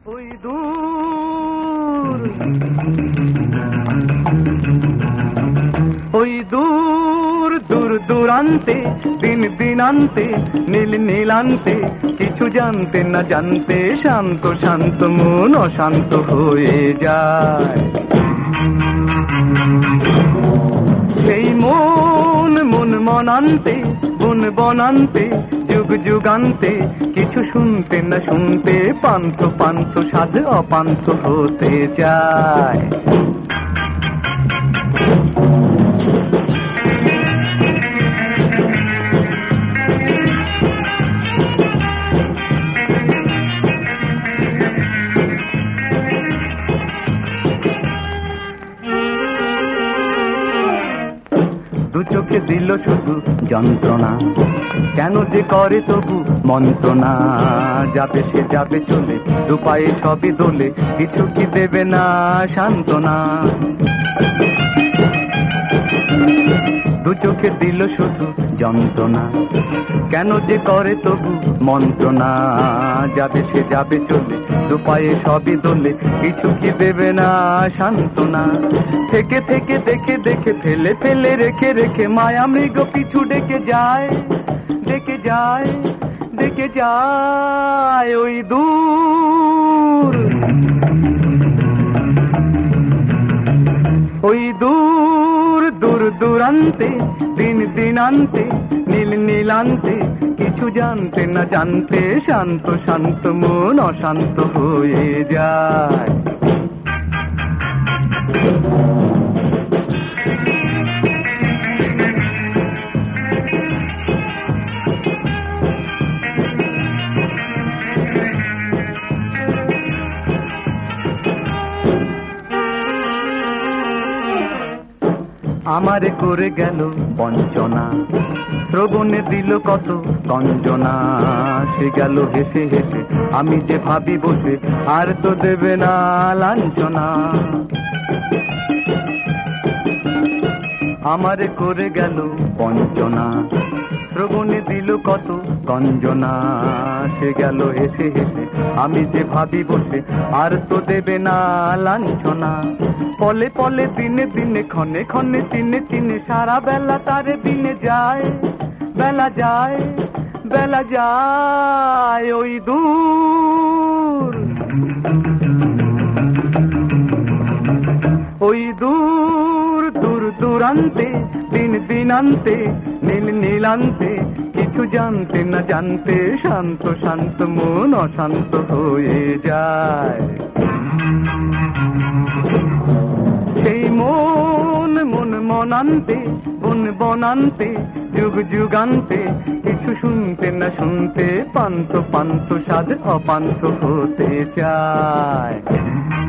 ওই দূর ওই দূর দূর দূরান্তে দিন দিনান্তে নীল নীলান্তে কিছু জানতে না জানতে শান্ত শান্ত মন অশান্ত হয়ে যায়। সেই মন মন মনান্তে বন বনান্তে যুগ যুগান্তে কিছু শুনতে না শুনতে পান্থ পান্থ সাধ অপান্থ হতে যায়। দু চোখে দিল শুধু যন্ত্রণা, কেন যে করে তবু মন্ত্রণা। যাবে সে যাবে চলে, দু পায়ে সবই দোলে, কিছু কি দেবে না সান্ত্বনা। দু চোখে দিল শুধু যন্ত্রণা, কেন যে করে তবু মন্ত্রণা। যাবে সে যাবে চলে, দু পায়ে সবই দোলে, কিছু কি দেবে না সান্ত্বনা। থেকে থেকে দেখে দেখে ফেলে ফেলে রেখে রেখে মায়া মৃগ পিছু ডেকে যায়, ডেকে যায়, ডেকে যায়। ওই দূর ওই দূর দূর দূরান্তে দিন দিনান্তে নীল নীলান্তে কিছু জানতে না জানতে শান্ত শান্ত মন অশান্ত হয়ে যায়। আমারে করে গেল বঞ্চনা, শ্রবণে দিল কত গঞ্জনা। সে গেল হেসে হেসে, আমি যে ভাবি বসে, আর তো দেবে না লাঞ্ছনা। আমারে করে গেল বঞ্চনা, শ্রবণে দিল কত গঞ্জনা। সে গেল হেসে হেসে, আমি যে ভাবি বসে, আর তো দেবে না লাঞ্ছনা। পলে পলে দিনে দিনে ক্ষণে ক্ষণে চিনে চিনে সারা বেলা তারে দিনে যায়, বেলা যায়, বেলা যায়। ওই দূর ওই দূর দূর দূরান্তে দিন দিনান্তে নীল নীলান্তে কিছু জানতে না জানতে শান্ত শান্ত মন অশান্ত হয়ে যায়। সেই মন মন মনান্তে বন বনান্তে যুগ যুগান্তে কিছু শুনতে না শুনতে পান্থ পান্থ সাধ অপান্থ হতে চায়।